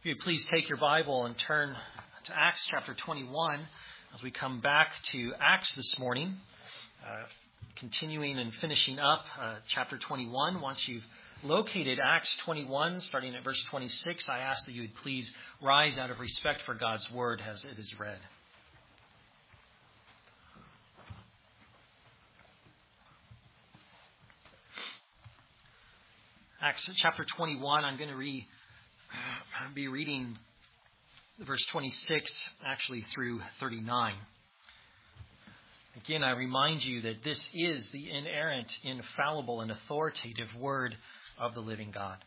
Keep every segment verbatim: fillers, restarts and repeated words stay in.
If you'd please take your Bible and turn to Acts chapter twenty-one as we come back to Acts this morning, uh, continuing and finishing up uh, chapter twenty-one. Once you've located Acts twenty-one, starting at verse twenty-six, I ask that you would please rise out of respect for God's word as it is read. Acts chapter twenty-one, I'm going to re, uh, be reading verse twenty-six, actually through thirty-nine. Again, I remind you that this is the inerrant, infallible, and authoritative word of the living God.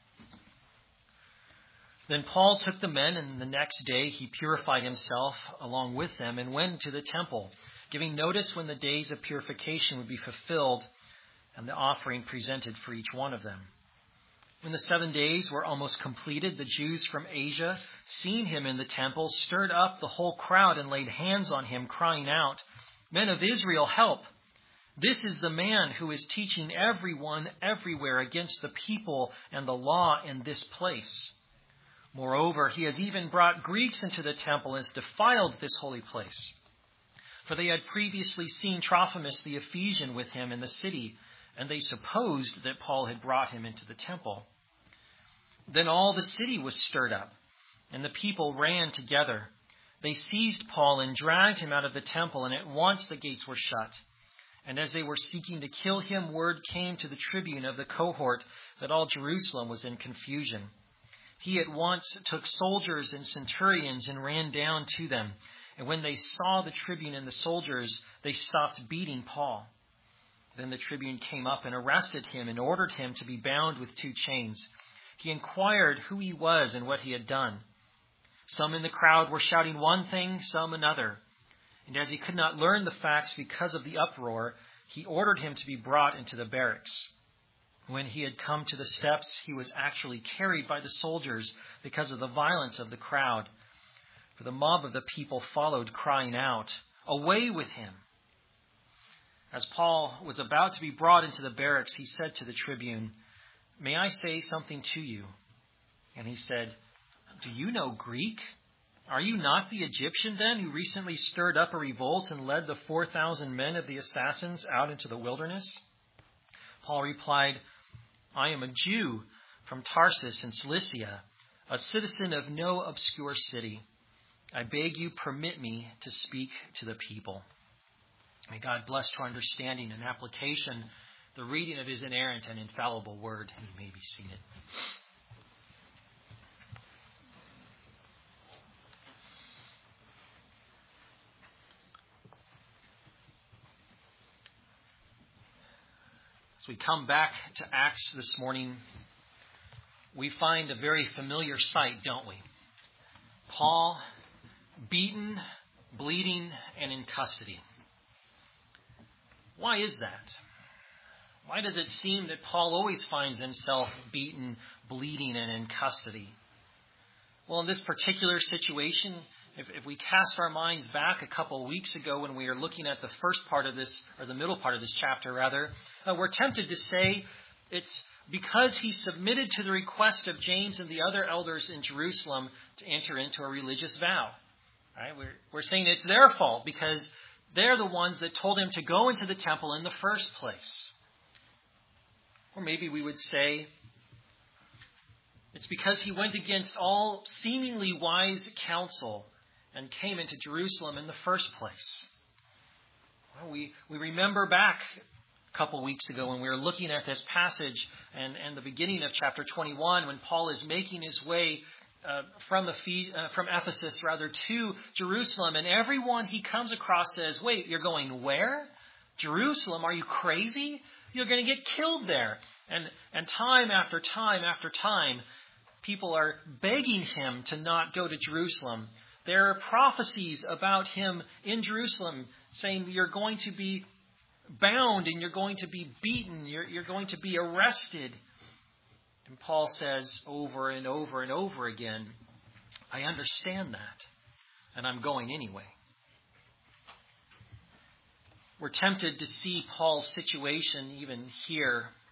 Then Paul took the men, and the next day he purified himself along with them and went to the temple, giving notice when the days of purification would be fulfilled and the offering presented for each one of them. When the seven days were almost completed, the Jews from Asia, seeing him in the temple, stirred up the whole crowd and laid hands on him, crying out, "Men of Israel, help! This is the man who is teaching everyone everywhere against the people and the law in this place. Moreover, he has even brought Greeks into the temple and has defiled this holy place." For they had previously seen Trophimus the Ephesian with him in the city, and they supposed that Paul had brought him into the temple. Then all the city was stirred up, and the people ran together. They seized Paul and dragged him out of the temple, and at once the gates were shut. And as they were seeking to kill him, word came to the tribune of the cohort that all Jerusalem was in confusion. He at once took soldiers and centurions and ran down to them. And when they saw the tribune and the soldiers, they stopped beating Paul. Then the tribune came up and arrested him and ordered him to be bound with two chains. He inquired who he was and what he had done. Some in the crowd were shouting one thing, some another. And as he could not learn the facts because of the uproar, he ordered him to be brought into the barracks. When he had come to the steps, he was actually carried by the soldiers because of the violence of the crowd. For the mob of the people followed, crying out, "Away with him!" As Paul was about to be brought into the barracks, he said to the tribune, "May I say something to you?" And he said, "Do you know Greek? Are you not the Egyptian then who recently stirred up a revolt and led the four thousand men of the assassins out into the wilderness?" Paul replied, "I am a Jew from Tarsus in Cilicia, a citizen of no obscure city. I beg you permit me to speak to the people." May God bless to our understanding and application the reading of his inerrant and infallible word. You may be seated. As we come back to Acts this morning, we find a very familiar sight, don't we? Paul beaten, bleeding, and in custody. Why is that? Why does it seem that Paul always finds himself beaten, bleeding, and in custody? Well, in this particular situation, if, if we cast our minds back a couple of weeks ago when we were looking at the first part of this, or the middle part of this chapter rather, uh, we're tempted to say it's because he submitted to the request of James and the other elders in Jerusalem to enter into a religious vow. Right? We're, we're saying it's their fault because they're the ones that told him to go into the temple in the first place. Or maybe we would say it's because he went against all seemingly wise counsel and came into Jerusalem in the first place. Well, we, we remember back a couple weeks ago when we were looking at this passage and, and the beginning of chapter twenty-one when Paul is making his way Uh, from, Ephes- uh, from Ephesus rather to Jerusalem, and everyone he comes across says, "Wait, you're going where? Jerusalem? Are you crazy? You're going to get killed there." And and time after time after time, people are begging him to not go to Jerusalem. There are prophecies about him in Jerusalem saying you're going to be bound and you're going to be beaten, you're, you're going to be arrested. And Paul says over and over and over again, "I understand that, and I'm going anyway." We're tempted to see Paul's situation even here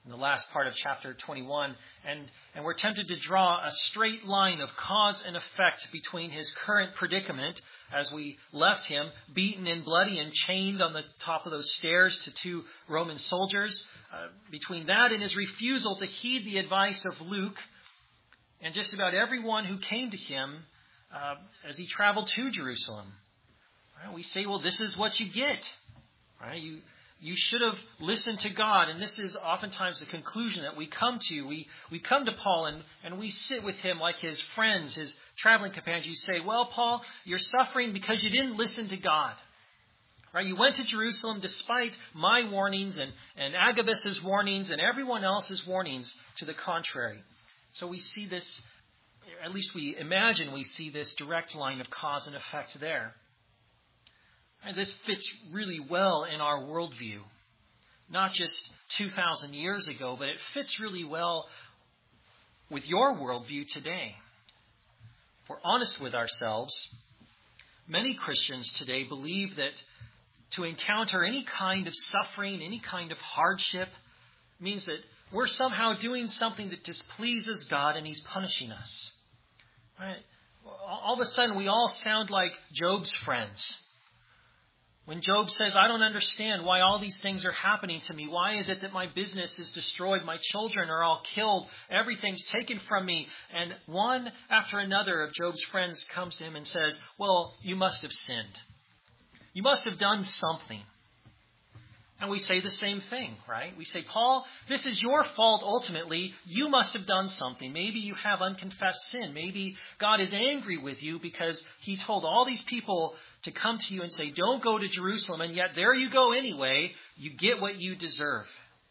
in the last part of chapter twenty-one. And, and we're tempted to draw a straight line of cause and effect between his current predicament as we left him, beaten and bloody and chained on the top of those stairs to two Roman soldiers. Uh, between that and his refusal to heed the advice of Luke and just about everyone who came to him uh, as he traveled to Jerusalem. Right? We say, well, this is what you get. Right? You You should have listened to God. And this is oftentimes the conclusion that we come to. We we come to Paul and, and we sit with him like his friends, his traveling companions. You say, well, Paul, you're suffering because you didn't listen to God. Right? You went to Jerusalem despite my warnings and, and Agabus's warnings and everyone else's warnings to the contrary. So we see this, at least we imagine we see this direct line of cause and effect there. And this fits really well in our worldview, not just two thousand years ago, but it fits really well with your worldview today. If we're honest with ourselves, many Christians today believe that to encounter any kind of suffering, any kind of hardship, means that we're somehow doing something that displeases God and he's punishing us. Right? All of a sudden, we all sound like Job's friends. When Job says, I don't understand why all these things are happening to me. Why is it that my business is destroyed? My children are all killed. Everything's taken from me. And one after another of Job's friends comes to him and says, well, you must have sinned. You must have done something. And we say the same thing, right? We say, Paul, this is your fault ultimately. You must have done something. Maybe you have unconfessed sin. Maybe God is angry with you because he told all these people to come to you and say, don't go to Jerusalem. And yet there you go anyway. You get what you deserve.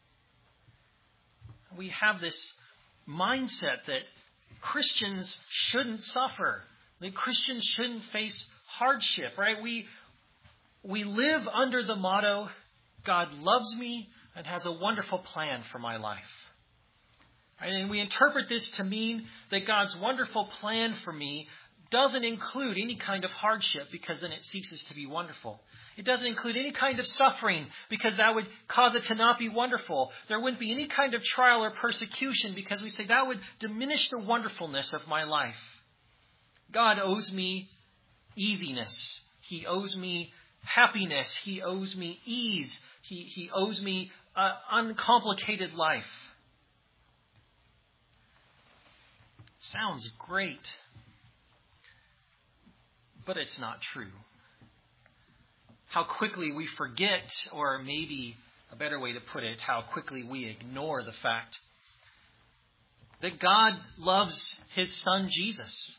We have this mindset that Christians shouldn't suffer. That Christians shouldn't face hardship, right? We, we live under the motto, God loves me and has a wonderful plan for my life. Right? And we interpret this to mean that God's wonderful plan for me doesn't include any kind of hardship because then it ceases to be wonderful. It doesn't include any kind of suffering because that would cause it to not be wonderful. There wouldn't be any kind of trial or persecution because we say that would diminish the wonderfulness of my life. God owes me easiness. He owes me happiness. He owes me ease. He, he owes me an uncomplicated life. Sounds great. But it's not true. How quickly we forget, or maybe a better way to put it, how quickly we ignore the fact that God loves his son Jesus.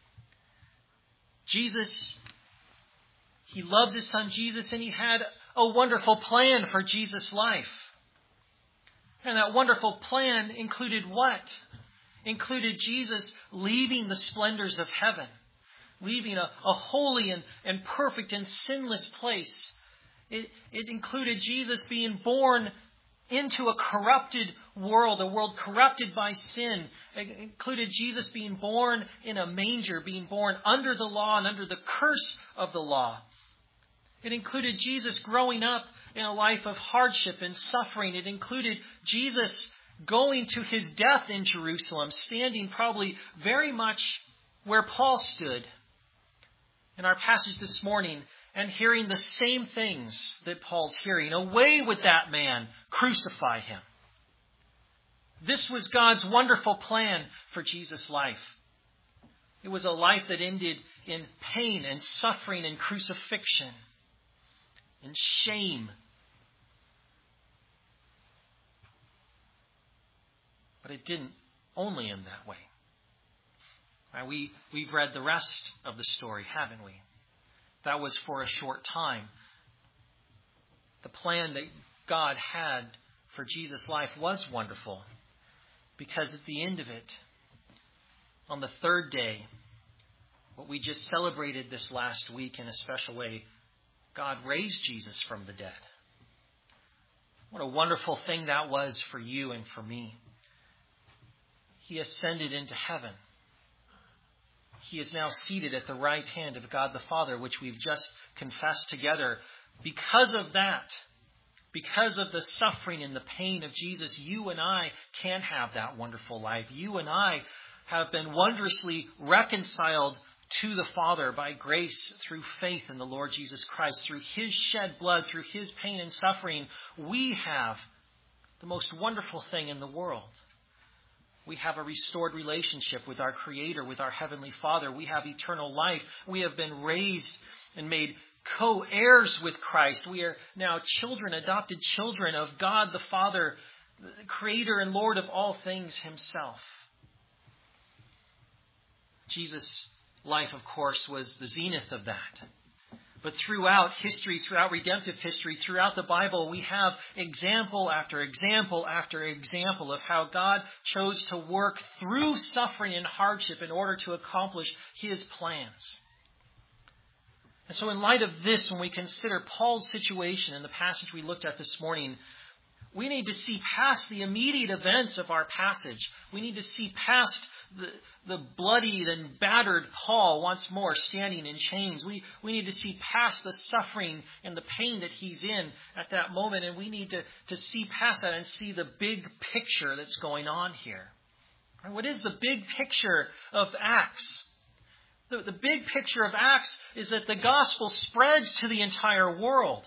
Jesus, he loves his son Jesus, and he had a wonderful plan for Jesus' life. And that wonderful plan included what? Included Jesus leaving the splendors of heaven, leaving a, a holy and, and perfect and sinless place. It, it included Jesus being born into a corrupted world, a world corrupted by sin. It included Jesus being born in a manger, being born under the law and under the curse of the law. It included Jesus growing up in a life of hardship and suffering. It included Jesus going to his death in Jerusalem, standing probably very much where Paul stood in our passage this morning and hearing the same things that Paul's hearing. Away with that man, crucify him. This was God's wonderful plan for Jesus' life. It was a life that ended in pain and suffering and crucifixion and shame. But it didn't only end that way. Right, we, we've read the rest of the story, haven't we? That was for a short time. The plan that God had for Jesus' life was wonderful because at the end of it, on the third day, what we just celebrated this last week in a special way, God raised Jesus from the dead. What a wonderful thing that was for you and for me. He ascended into heaven. He is now seated at the right hand of God the Father, which we've just confessed together. Because of that, Because of the suffering and the pain of Jesus, you and I can have that wonderful life. You and I have been wondrously reconciled to the Father by grace through faith in the Lord Jesus Christ. Through His shed blood, through His pain and suffering, we have the most wonderful thing in the world. We have a restored relationship with our Creator, with our Heavenly Father. We have eternal life. We have been raised and made co-heirs with Christ. We are now children, adopted children of God the Father, the Creator and Lord of all things Himself. Jesus' life, of course, was the zenith of that. But throughout history, throughout redemptive history, throughout the Bible, we have example after example after example of how God chose to work through suffering and hardship in order to accomplish His plans. And so in light of this, when we consider Paul's situation in the passage we looked at this morning, we need to see past the immediate events of our passage. We need to see past the, the bloodied and battered Paul once more standing in chains. We, we need to see past the suffering and the pain that he's in at that moment. And we need to, to see past that and see the big picture that's going on here. And what is the big picture of Acts? The, the big picture of Acts is that the gospel spreads to the entire world.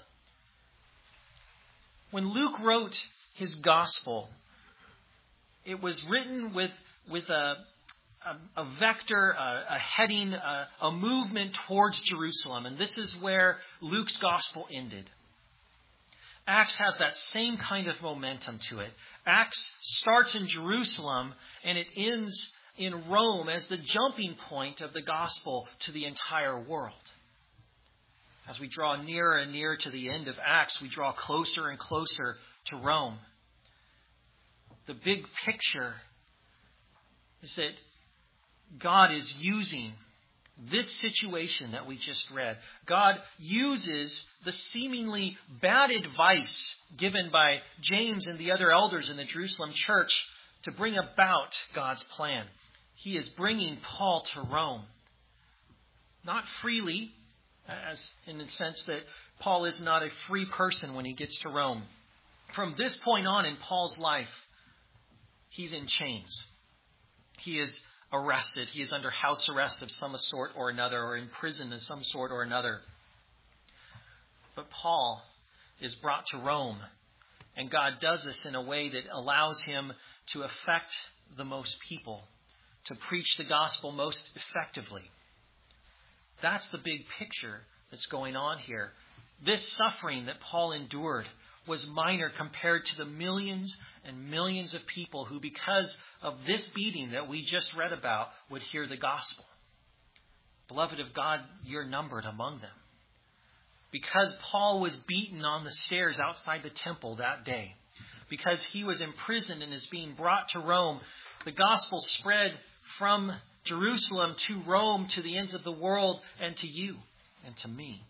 When Luke wrote his gospel, it was written with, with a, a, a vector, a, a heading, a, a movement towards Jerusalem. And this is where Luke's gospel ended. Acts has that same kind of momentum to it. Acts starts in Jerusalem and it ends in Rome as the jumping point of the gospel to the entire world. As we draw nearer and nearer to the end of Acts, we draw closer and closer to Rome. The big picture is that God is using this situation that we just read. God uses the seemingly bad advice given by James and the other elders in the Jerusalem church to bring about God's plan. He is bringing Paul to Rome. Not freely, as in the sense that Paul is not a free person when he gets to Rome. From this point on in Paul's life, he's in chains. He is arrested. He is under house arrest of some sort or another, or in prison of some sort or another. But Paul is brought to Rome, and God does this in a way that allows him to affect the most people, to preach the gospel most effectively. That's the big picture that's going on here. This suffering that Paul endured was minor compared to the millions and millions of people who, because of this beating that we just read about, would hear the gospel. Beloved of God, you're numbered among them. Because Paul was beaten on the stairs outside the temple that day, because he was imprisoned and is being brought to Rome, the gospel spread from Jerusalem to Rome, to the ends of the world, and to you and to me.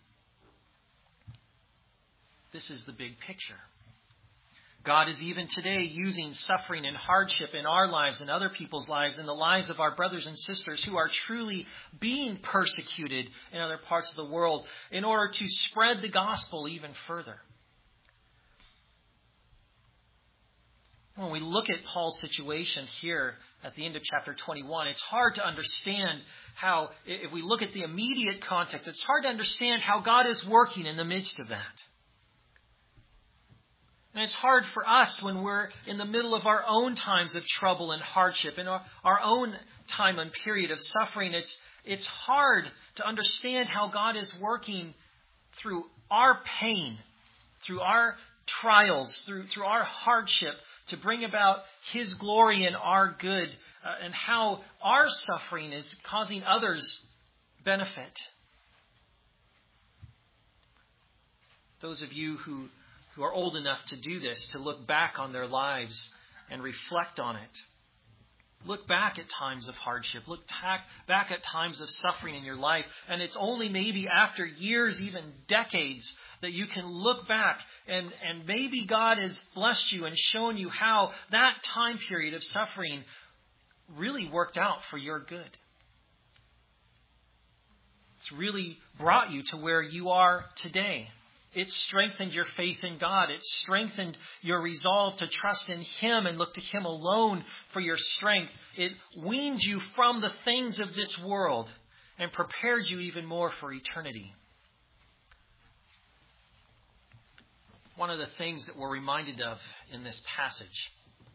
This is the big picture. God is even today using suffering and hardship in our lives and other people's lives and the lives of our brothers and sisters who are truly being persecuted in other parts of the world in order to spread the gospel even further. When we look at Paul's situation here at the end of chapter twenty-one, it's hard to understand how, if we look at the immediate context, it's hard to understand how God is working in the midst of that. And it's hard for us when we're in the middle of our own times of trouble and hardship, in our, our own time and period of suffering. It's, it's hard to understand how God is working through our pain, through our trials, through, through our hardship, to bring about His glory and our good, uh, and how our suffering is causing others benefit. Those of you who, who are old enough to do this, to look back on their lives and reflect on it. Look back at times of hardship. Look back, back at times of suffering in your life. And it's only maybe after years, even decades, that you can look back and, and maybe God has blessed you and shown you how that time period of suffering really worked out for your good. It's really brought you to where you are today. It strengthened your faith in God. It strengthened your resolve to trust in Him and look to Him alone for your strength. It weaned you from the things of this world and prepared you even more for eternity. One of the things that we're reminded of in this passage,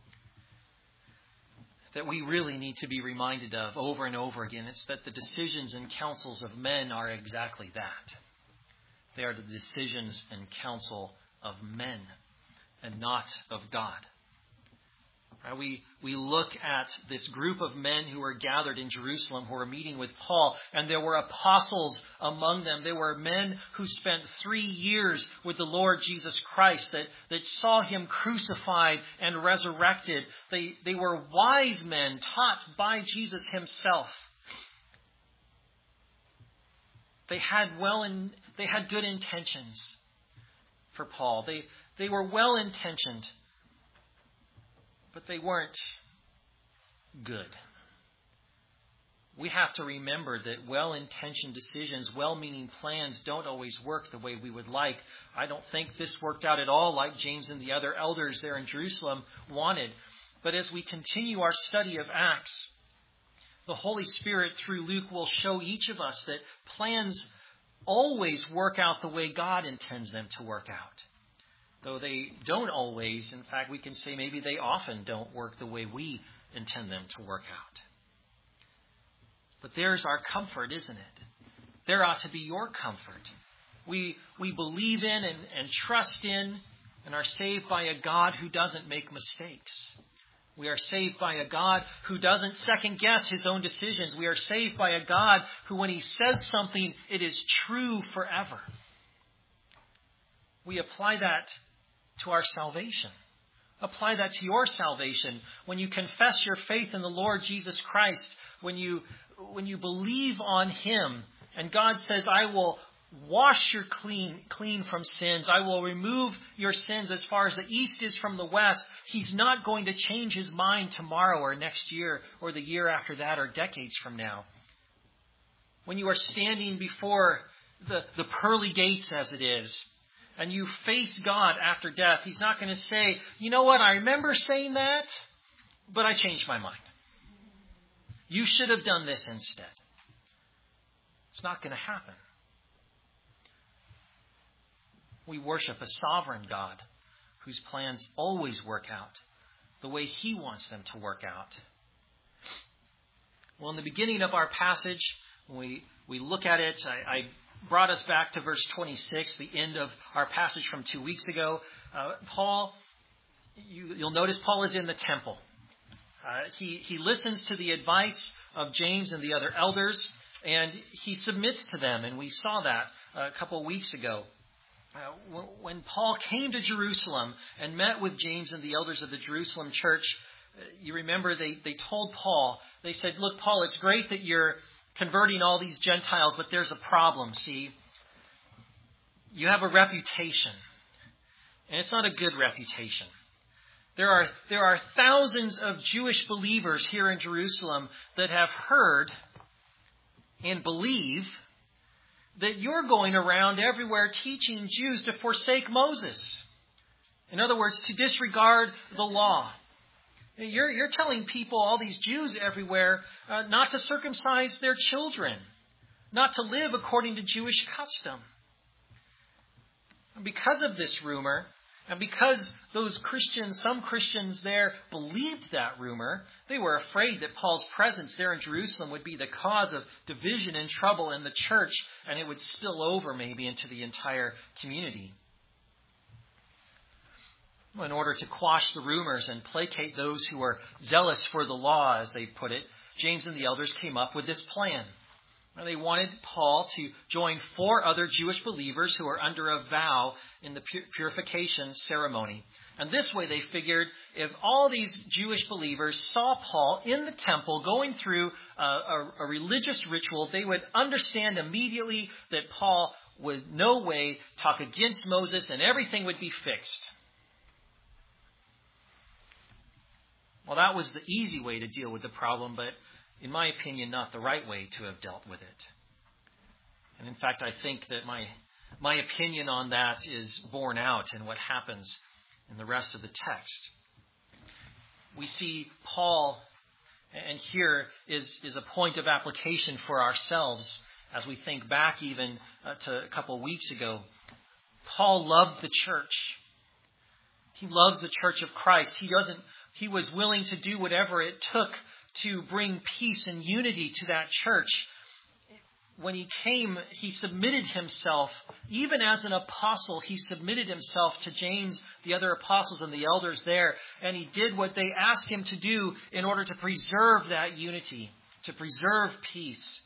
that we really need to be reminded of over and over again, it's that the decisions and counsels of men are exactly that. They are the decisions and counsel of men and not of God. Right? We, we look at this group of men who were gathered in Jerusalem, who were meeting with Paul, and there were apostles among them. There were men who spent three years with the Lord Jesus Christ, that, that saw Him crucified and resurrected. They, they were wise men taught by Jesus Himself. They had well in, they had good intentions for Paul. They, they were well intentioned, but they weren't good. We have to remember that well-intentioned decisions, well-meaning plans don't always work the way we would like. I don't think this worked out at all like James and the other elders there in Jerusalem wanted. But as we continue our study of Acts, the Holy Spirit through Luke will show each of us that plans always work out the way God intends them to work out. Though they don't always, in fact, we can say maybe they often don't work the way we intend them to work out. But there's our comfort, isn't it? There ought to be your comfort. We we believe in and, and trust in and are saved by a God who doesn't make mistakes. We are saved by a God who doesn't second guess His own decisions. We are saved by a God who, when He says something, it is true forever. We apply that to our salvation. Apply that to your salvation. When you confess your faith in the Lord Jesus Christ, when you when you believe on Him, and God says, I will wash you clean, clean from sins. I will remove your sins as far as the east is from the west. He's not going to change His mind tomorrow or next year or the year after that or decades from now. When you are standing before the, the pearly gates, as it is, and you face God after death, He's not going to say, you know what, I remember saying that, but I changed my mind. You should have done this instead. It's not going to happen. We worship a sovereign God whose plans always work out the way He wants them to work out. Well, in the beginning of our passage, when we, we look at it, I, I brought us back to verse twenty-six, the end of our passage from two weeks ago. Uh, Paul, you, you'll notice Paul is in the temple. Uh, he, he listens to the advice of James and the other elders, and he submits to them, and we saw that a couple of weeks ago. Uh, when Paul came to Jerusalem and met with James and the elders of the Jerusalem church, uh, you remember they, they told Paul, they said, look, Paul, it's great that you're converting all these Gentiles, but there's a problem, see? You have a reputation, and it's not a good reputation. There are, there are thousands of Jewish believers here in Jerusalem that have heard and believe that you're going around everywhere teaching Jews to forsake Moses. In other words, to disregard the law. You're, you're telling people, all these Jews everywhere, uh, not to circumcise their children, not to live according to Jewish custom. And because of this rumor, and because those Christians, some Christians there believed that rumor, they were afraid that Paul's presence there in Jerusalem would be the cause of division and trouble in the church, and it would spill over maybe into the entire community. In order to quash the rumors and placate those who were zealous for the law, as they put it, James and the elders came up with this plan. They wanted Paul to join four other Jewish believers who were under a vow in the purification ceremony. And this way they figured if all these Jewish believers saw Paul in the temple going through a, a, a religious ritual, they would understand immediately that Paul would no way talk against Moses and everything would be fixed. Well, that was the easy way to deal with the problem, but in my opinion, not the right way to have dealt with it. And in fact, I think that my my opinion on that is borne out in what happens in the rest of the text. We see Paul, and here is, is a point of application for ourselves as we think back even uh, to a couple of weeks ago. Paul loved the church. He loves the church of Christ. He doesn't, he was willing to do whatever it took to bring peace and unity to that church. When he came, he submitted himself, even as an apostle, he submitted himself to James, the other apostles and the elders there, and he did what they asked him to do in order to preserve that unity, to preserve peace.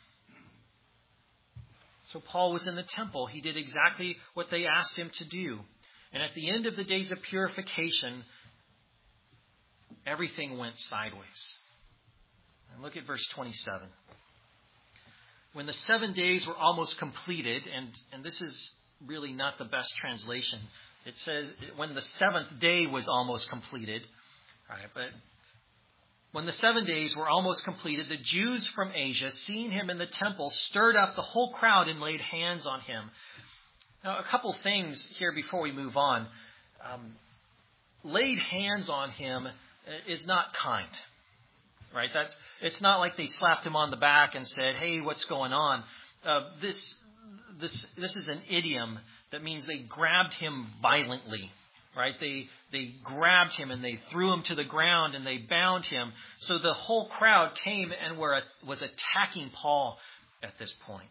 So Paul was in the temple. He did exactly what they asked him to do. And at the end of the days of purification, everything went sideways. And look at verse twenty-seven. When the seven days were almost completed, and, and this is really not the best translation. It says when the seventh day was almost completed. All right, but when the seven days were almost completed, the Jews from Asia, seeing him in the temple, stirred up the whole crowd and laid hands on him. Now, a couple things here before we move on. Um, laid hands on him is not kind. Right? That's, it's not like they slapped him on the back and said, hey, what's going on? Uh, this, this, this is an idiom that means they grabbed him violently. Right? They, they grabbed him and they threw him to the ground and they bound him. So the whole crowd came and were, was attacking Paul at this point.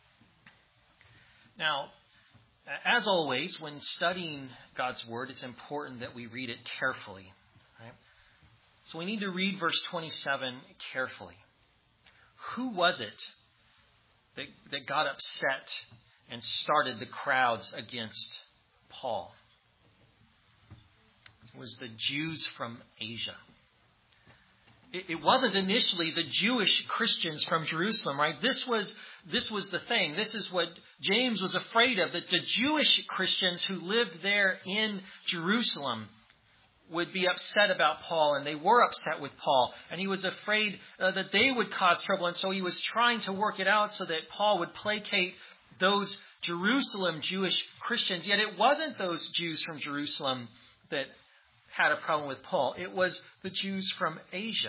Now, as always, when studying God's Word, it's important that we read it carefully. Right? So we need to read verse twenty-seven carefully. Who was it that, that got upset and started the crowds against Paul? It was the Jews from Asia. It, it wasn't initially the Jewish Christians from Jerusalem, right? This was, this was the thing. This is what James was afraid of, that the Jewish Christians who lived there in Jerusalem would be upset about Paul, and they were upset with Paul. And he was afraid uh, that they would cause trouble, and so he was trying to work it out so that Paul would placate those Jerusalem Jewish Christians. Yet it wasn't those Jews from Jerusalem that had a problem with Paul. It was the Jews from Asia.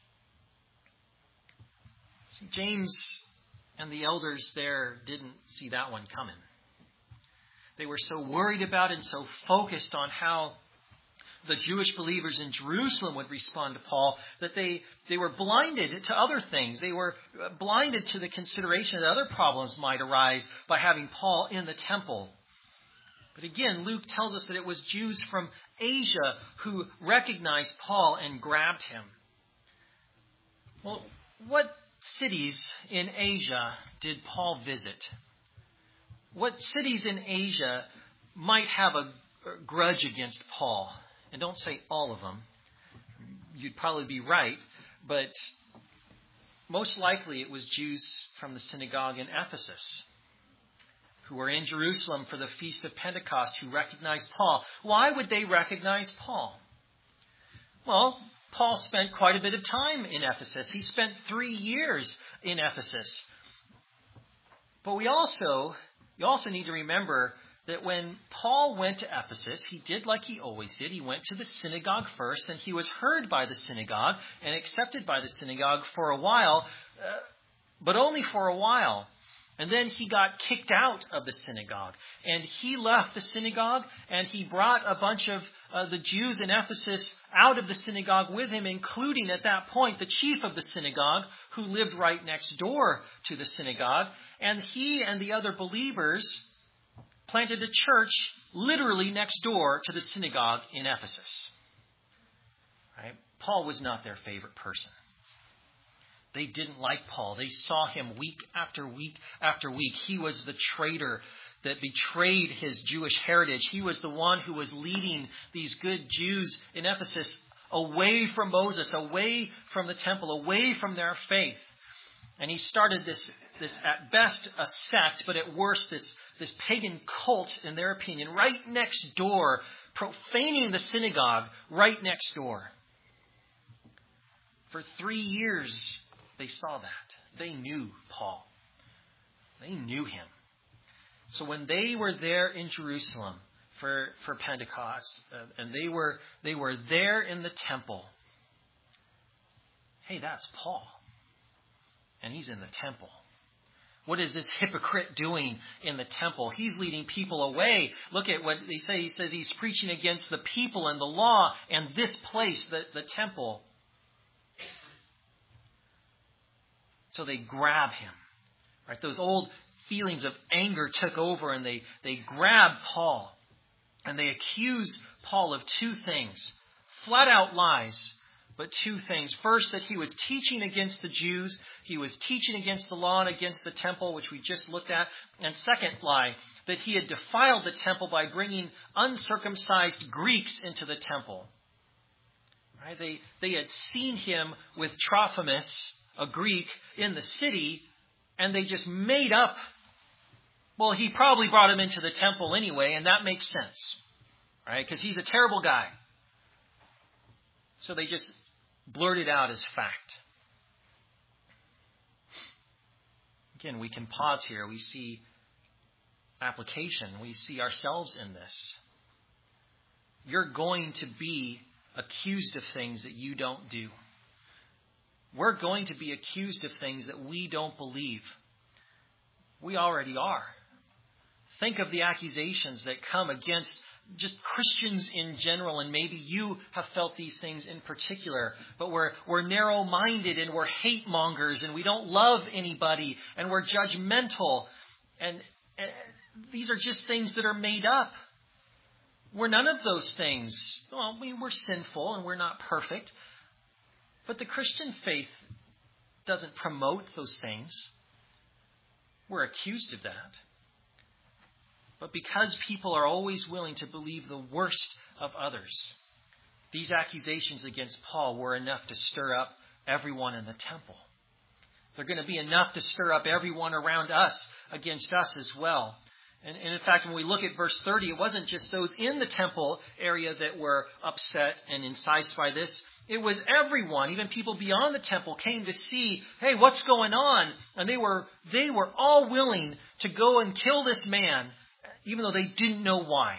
See, James and the elders there didn't see that one coming. They were so worried about it and so focused on how the Jewish believers in Jerusalem would respond to Paul, that they, they were blinded to other things. They were blinded to the consideration that other problems might arise by having Paul in the temple. But again, Luke tells us that it was Jews from Asia who recognized Paul and grabbed him. Well, what cities in Asia did Paul visit? What cities in Asia might have a grudge against Paul? And don't say all of them. You'd probably be right. But most likely it was Jews from the synagogue in Ephesus who were in Jerusalem for the Feast of Pentecost who recognized Paul. Why would they recognize Paul? Well, Paul spent quite a bit of time in Ephesus. He spent three years in Ephesus. But we also, you also need to remember that when Paul went to Ephesus, he did like he always did. He went to the synagogue first, and he was heard by the synagogue and accepted by the synagogue for a while, uh, but only for a while. And then he got kicked out of the synagogue. And he left the synagogue, and he brought a bunch of uh, the Jews in Ephesus out of the synagogue with him, including at that point the chief of the synagogue, who lived right next door to the synagogue. And he and the other believers planted a church literally next door to the synagogue in Ephesus. Right? Paul was not their favorite person. They didn't like Paul. They saw him week after week after week. He was the traitor that betrayed his Jewish heritage. He was the one who was leading these good Jews in Ephesus away from Moses, away from the temple, away from their faith. And he started this, this at best a sect, but at worst this, this pagan cult, in their opinion, right next door, profaning the synagogue right next door. For three years, they saw that. They knew Paul. They knew him. So when they were there in Jerusalem for, for Pentecost, uh, and they were they were there in the temple, hey, that's Paul. And he's in the temple. What is this hypocrite doing in the temple? He's leading people away. Look at what they say. He says he's preaching against the people and the law and this place, the, the temple. So they grab him. Right? Those old feelings of anger took over, and they, they grab Paul. And they accuse Paul of two things. Flat out lies. But two things. First, that he was teaching against the Jews. He was teaching against the law and against the temple, which we just looked at. And second lie, that he had defiled the temple by bringing uncircumcised Greeks into the temple. Right? They, they had seen him with Trophimus, a Greek, in the city, and they just made up, well, he probably brought him into the temple anyway, and that makes sense. Right? Because he's a terrible guy. So they just blurted out as fact. Again, we can pause here. We see application. We see ourselves in this. You're going to be accused of things that you don't do. We're going to be accused of things that we don't believe. We already are. Think of the accusations that come against just Christians in general, and maybe you have felt these things in particular, but we're we're narrow-minded and we're hate mongers and we don't love anybody and we're judgmental, and, and these are just things that are made up. We're none of those things. Well, we, we're sinful and we're not perfect, but the Christian faith doesn't promote those things. We're accused of that. But because people are always willing to believe the worst of others, these accusations against Paul were enough to stir up everyone in the temple. They're going to be enough to stir up everyone around us against us as well. And, and in fact, when we look at verse thirty, it wasn't just those in the temple area that were upset and incised by this. It was everyone, even people beyond the temple, came to see, hey, what's going on? And they were they were all willing to go and kill this man, even though they didn't know why.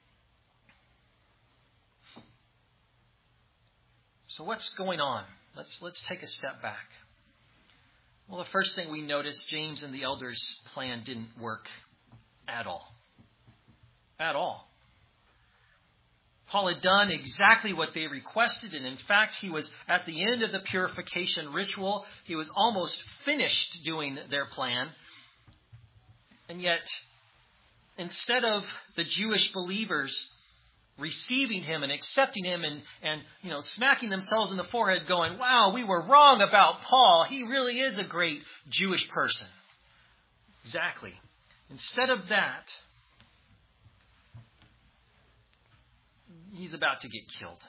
So what's going on? Let's let's take a step back. Well, the first thing we notice, James and the elders' plan didn't work at all. At all. Paul had done exactly what they requested, and in fact, he was at the end of the purification ritual. He was almost finished doing their plan. And yet, instead of the Jewish believers receiving him and accepting him and, and you know, smacking themselves in the forehead going, wow, we were wrong about Paul. He really is a great Jewish person. Exactly. Instead of that, he's about to get killed.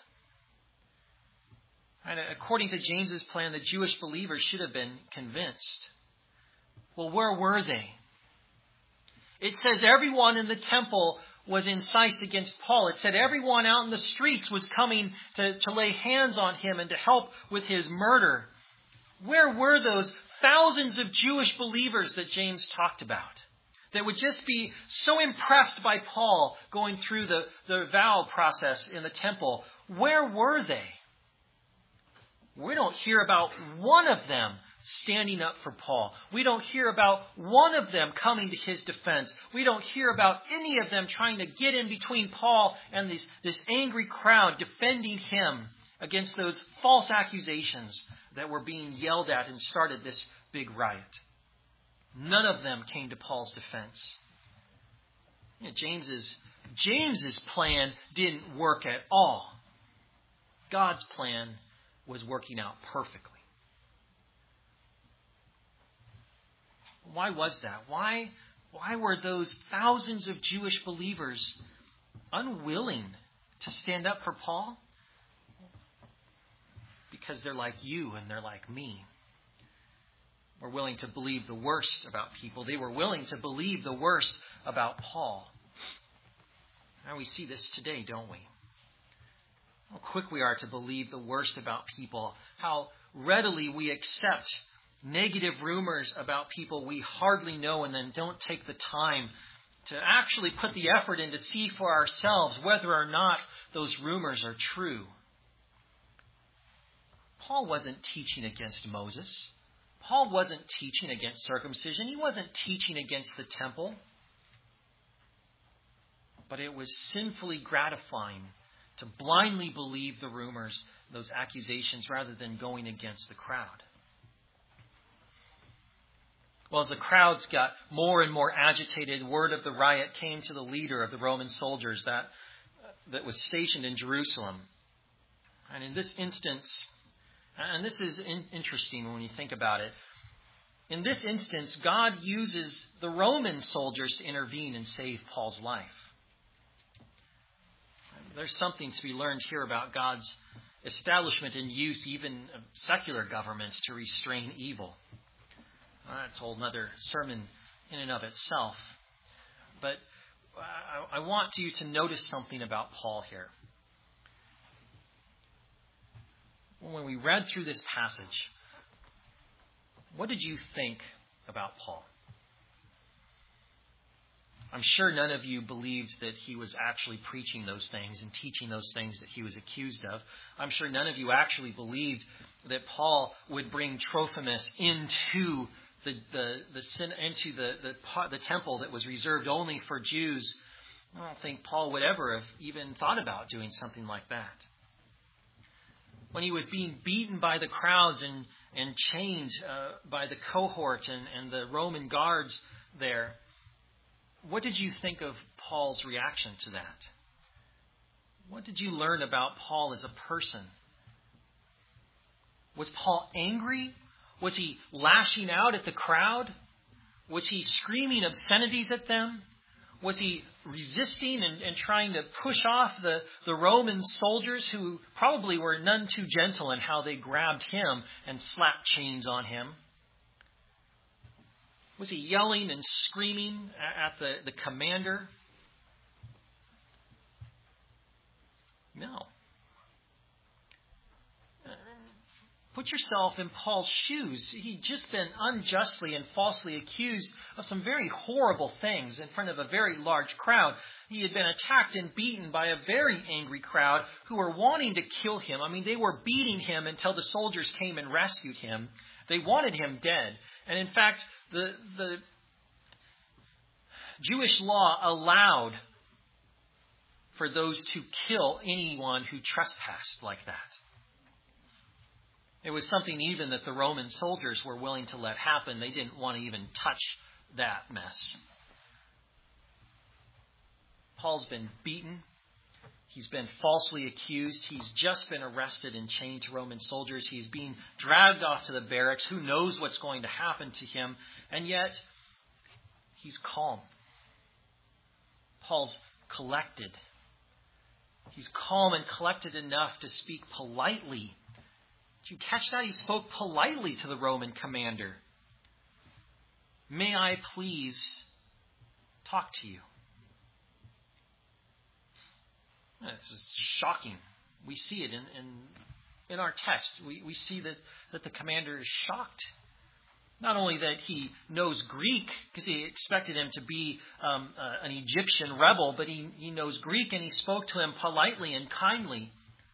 And according to James's plan, the Jewish believers should have been convinced. Well, where were they? It says everyone in the temple was incensed against Paul. It said everyone out in the streets was coming to, to lay hands on him and to help with his murder. Where were those thousands of Jewish believers that James talked about, that would just be so impressed by Paul going through the, the vow process in the temple? Where were they? We don't hear about one of them standing up for Paul. We don't hear about one of them coming to his defense. We don't hear about any of them trying to get in between Paul and this, this angry crowd defending him against those false accusations that were being yelled at and started this big riot. None of them came to Paul's defense. You know, James's, James's plan didn't work at all. God's plan was working out perfectly. Why was that? Why, why were those thousands of Jewish believers unwilling to stand up for Paul? Because they're like you and they're like me. We're willing to believe the worst about people. They were willing to believe the worst about Paul. And we see this today, don't we? How quick we are to believe the worst about people. How readily we accept negative rumors about people we hardly know and then don't take the time to actually put the effort in to see for ourselves whether or not those rumors are true. Paul wasn't teaching against Moses. Paul wasn't teaching against circumcision. He wasn't teaching against the temple. But it was sinfully gratifying to blindly believe the rumors, those accusations, rather than going against the crowd. Well, as the crowds got more and more agitated, word of the riot came to the leader of the Roman soldiers that, that was stationed in Jerusalem. And in this instance, and this is in, interesting when you think about it, in this instance, God uses the Roman soldiers to intervene and save Paul's life. There's something to be learned here about God's establishment and use, even of secular governments, to restrain evil. Uh, that's a whole other sermon in and of itself. But I, I want you to notice something about Paul here. When we read through this passage, what did you think about Paul? I'm sure none of you believed that he was actually preaching those things and teaching those things that he was accused of. I'm sure none of you actually believed that Paul would bring Trophimus into the the, the into the, the the temple that was reserved only for Jews. I don't think Paul would ever have even thought about doing something like that. When he was being beaten by the crowds and, and chained uh, by the cohort and, and the Roman guards there, what did you think of Paul's reaction to that? What did you learn about Paul as a person? Was Paul angry? Was he lashing out at the crowd? Was he screaming obscenities at them? Was he resisting and, and trying to push off the, the Roman soldiers who probably were none too gentle in how they grabbed him and slapped chains on him? Was he yelling and screaming at the, the commander? No. Put yourself in Paul's shoes. He'd just been unjustly and falsely accused of some very horrible things in front of a very large crowd. He had been attacked and beaten by a very angry crowd who were wanting to kill him. I mean, they were beating him until the soldiers came and rescued him. They wanted him dead. And in fact, the, the Jewish law allowed for those to kill anyone who trespassed like that. It was something even that the Roman soldiers were willing to let happen. They didn't want to even touch that mess. Paul's been beaten. He's been falsely accused. He's just been arrested and chained to Roman soldiers. He's being dragged off to the barracks. Who knows what's going to happen to him? And yet, he's calm. Paul's collected. He's calm and collected enough to speak politely. Did you catch that? He spoke politely to the Roman commander. May I please talk to you? This is shocking. We see it in, in, in our text. We, we see that, that the commander is shocked. Not only that he knows Greek, because he expected him to be um, uh, an Egyptian rebel, but he, he knows Greek and he spoke to him politely and kindly.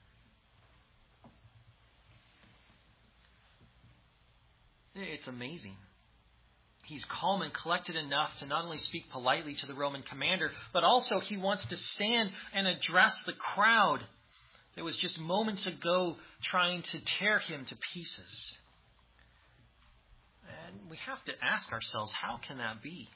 It's amazing. He's calm and collected enough to not only speak politely to the Roman commander, but also he wants to stand and address the crowd that was just moments ago trying to tear him to pieces. And we have to ask ourselves, how can that be?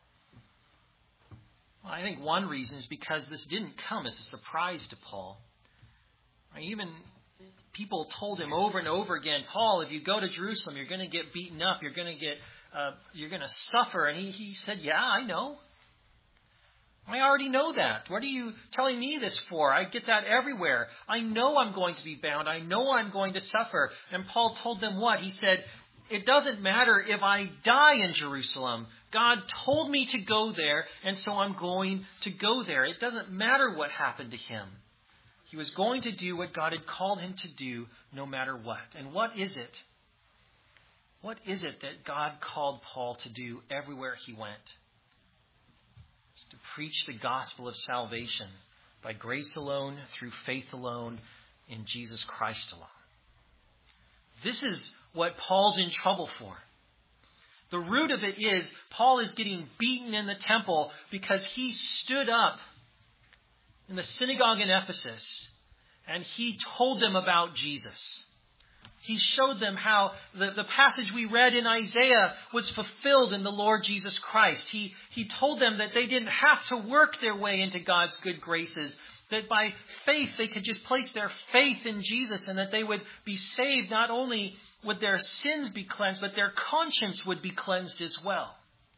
Well, I think one reason is because this didn't come as a surprise to Paul. Even people told him over and over again, Paul, if you go to Jerusalem, you're going to get beaten up. You're going to get, uh, you're going to suffer. And he, he said, yeah, I know. I already know that. What are you telling me this for? I get that everywhere. I know I'm going to be bound. I know I'm going to suffer. And Paul told them what? He said, it doesn't matter if I die in Jerusalem. God told me to go there, and so I'm going to go there. It doesn't matter what happened to him. He was going to do what God had called him to do no matter what. And what is it? What is it that God called Paul to do everywhere he went? It's preach the gospel of salvation by grace alone, through faith alone, in Jesus Christ alone. This is what Paul's in trouble for. The root of it is Paul is getting beaten in the temple because he stood up in the synagogue in Ephesus and he told them about Jesus. He showed them how the, the passage we read in Isaiah was fulfilled in the Lord Jesus Christ. He, he told them that they didn't have to work their way into God's good graces, that by faith they could just place their faith in Jesus and that they would be saved. Not only would their sins be cleansed, but their conscience would be cleansed as well.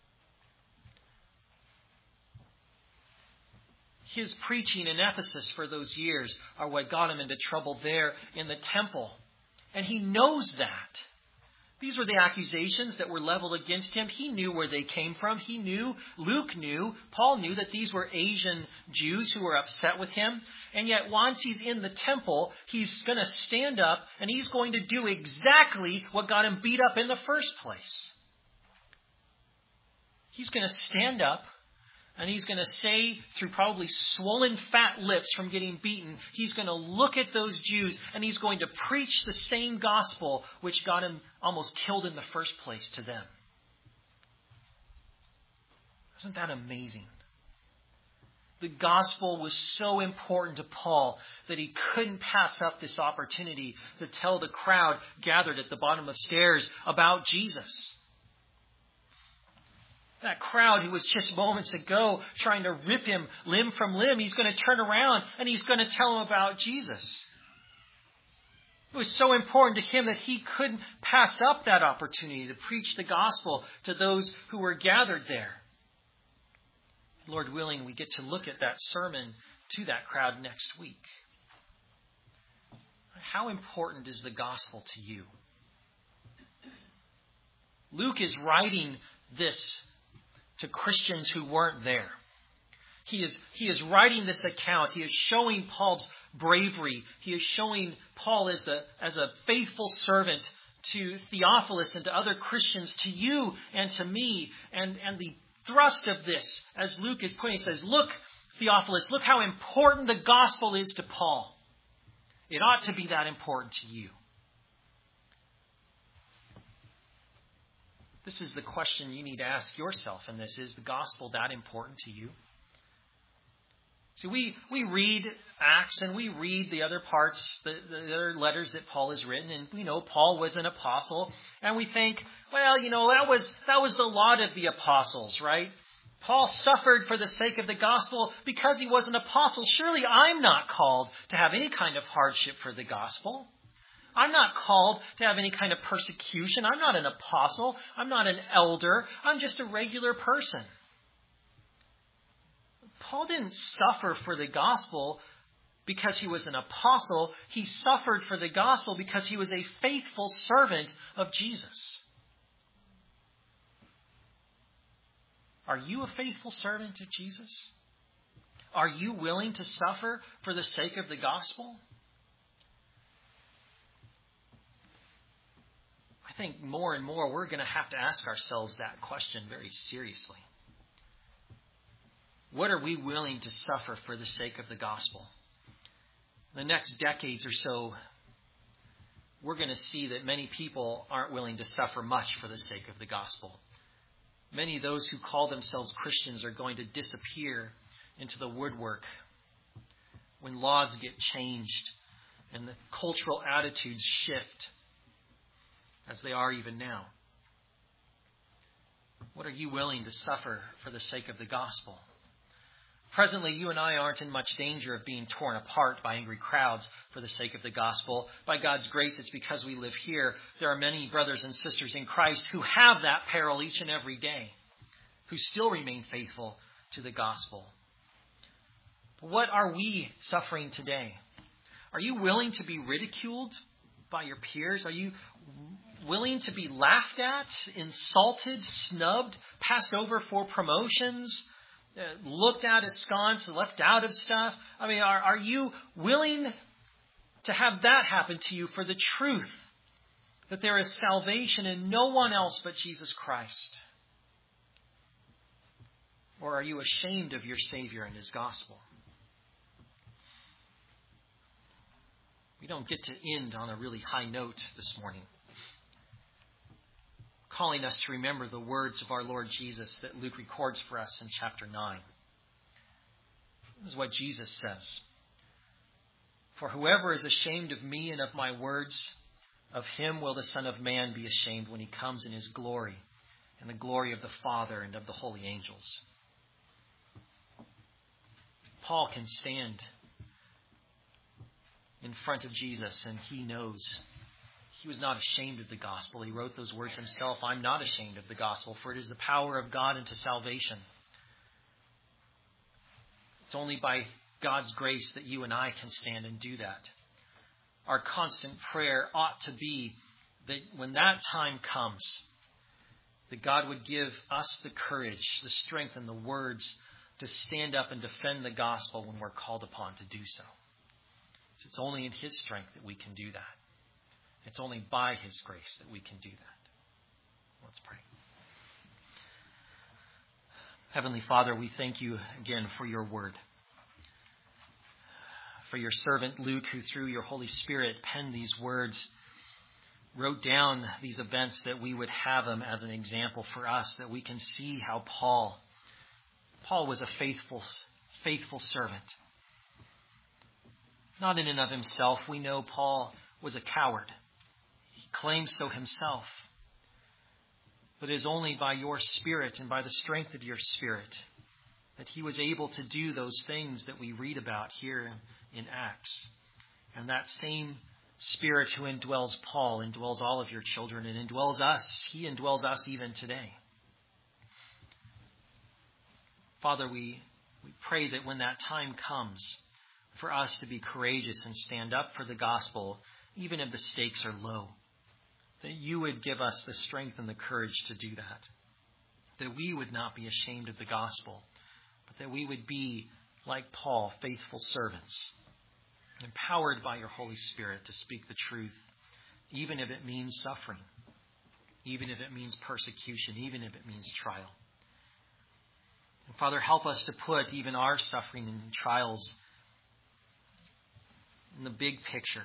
His preaching in Ephesus for those years are what got him into trouble there in the temple. And he knows that. These were the accusations that were leveled against him. He knew where they came from. He knew, Luke knew, Paul knew that these were Asian Jews who were upset with him. And yet once he's in the temple, he's going to stand up and he's going to do exactly what got him beat up in the first place. He's going to stand up and he's going to say, through probably swollen fat lips from getting beaten, he's going to look at those Jews and he's going to preach the same gospel which got him almost killed in the first place to them. Isn't that amazing? The gospel was so important to Paul that he couldn't pass up this opportunity to tell the crowd gathered at the bottom of stairs about Jesus. That crowd who was just moments ago trying to rip him limb from limb, he's going to turn around and he's going to tell them about Jesus. It was so important to him that he couldn't pass up that opportunity to preach the gospel to those who were gathered there. Lord willing, we get to look at that sermon to that crowd next week. How important is the gospel to you? Luke is writing this to Christians who weren't there. He is, he is writing this account. He is showing Paul's bravery. He is showing Paul as, the, as a faithful servant to Theophilus and to other Christians, to you and to me. And, and the thrust of this, as Luke is putting, he says, look, Theophilus, look how important the gospel is to Paul. It ought to be that important to you. This is the question you need to ask yourself, and this is the gospel that important to you? See, we, we read Acts and we read the other parts, the, the other letters that Paul has written, and we know Paul was an apostle, and we think, well, you know, that was that was the lot of the apostles, right? Paul suffered for the sake of the gospel because he was an apostle. Surely I'm not called to have any kind of hardship for the gospel. I'm not called to have any kind of persecution. I'm not an apostle. I'm not an elder. I'm just a regular person. Paul didn't suffer for the gospel because he was an apostle. He suffered for the gospel because he was a faithful servant of Jesus. Are you a faithful servant of Jesus? Are you willing to suffer for the sake of the gospel? I think more and more we're going to have to ask ourselves that question very seriously. What are we willing to suffer for the sake of the gospel? In the next decades or so, we're going to see that many people aren't willing to suffer much for the sake of the gospel. Many of those who call themselves Christians are going to disappear into the woodwork when laws get changed and the cultural attitudes shift, as they are even now. What are you willing to suffer for the sake of the gospel? Presently, you and I aren't in much danger of being torn apart by angry crowds for the sake of the gospel. By God's grace, it's because we live here. There are many brothers and sisters in Christ who have that peril each and every day, who still remain faithful to the gospel. But what are we suffering today? Are you willing to be ridiculed by your peers? Are you willing to be laughed at, insulted, snubbed, passed over for promotions, uh, looked at askance, left out of stuff? I mean, are, are you willing to have that happen to you for the truth that there is salvation in no one else but Jesus Christ? Or are you ashamed of your Savior and his gospel? We don't get to end on a really high note this morning, calling us to remember the words of our Lord Jesus that Luke records for us in chapter nine. This is what Jesus says. For whoever is ashamed of me and of my words, of him will the Son of Man be ashamed when he comes in his glory and the glory of the Father and of the holy angels. Paul can stand in front of Jesus and he knows he was not ashamed of the gospel. He wrote those words himself. I'm not ashamed of the gospel, for it is the power of God unto salvation. It's only by God's grace that you and I can stand and do that. Our constant prayer ought to be that when that time comes, that God would give us the courage, the strength, and the words to stand up and defend the gospel when we're called upon to do so. It's only in his strength that we can do that. It's only by his grace that we can do that. Let's pray. Heavenly Father, we thank you again for your word. For your servant Luke, who through your Holy Spirit penned these words, wrote down these events that we would have them as an example for us, that we can see how Paul, Paul was a faithful, faithful servant. Not in and of himself. We know Paul was a coward. He claims so himself. But it is only by your Spirit and by the strength of your Spirit that he was able to do those things that we read about here in Acts. And that same Spirit who indwells Paul indwells all of your children and indwells us. He indwells us even today. Father, we, we pray that when that time comes for us to be courageous and stand up for the gospel, even if the stakes are low, that you would give us the strength and the courage to do that. That we would not be ashamed of the gospel, but that we would be, like Paul, faithful servants, empowered by your Holy Spirit to speak the truth, even if it means suffering, even if it means persecution, even if it means trial. And Father, help us to put even our suffering and trials in the big picture,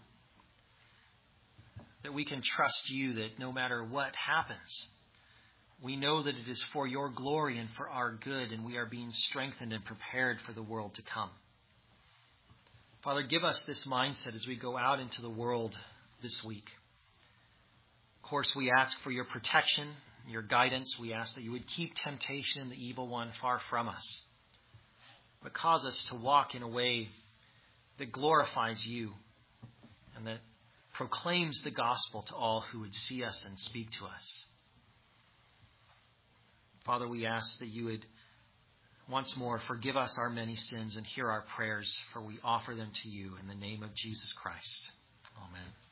that we can trust you that no matter what happens, we know that it is for your glory and for our good, and we are being strengthened and prepared for the world to come. Father, give us this mindset as we go out into the world this week. Of course, we ask for your protection, your guidance. We ask that you would keep temptation and the evil one far from us, but cause us to walk in a way that glorifies you and that proclaims the gospel to all who would see us and speak to us. Father, we ask that you would once more forgive us our many sins and hear our prayers, for we offer them to you in the name of Jesus Christ. Amen.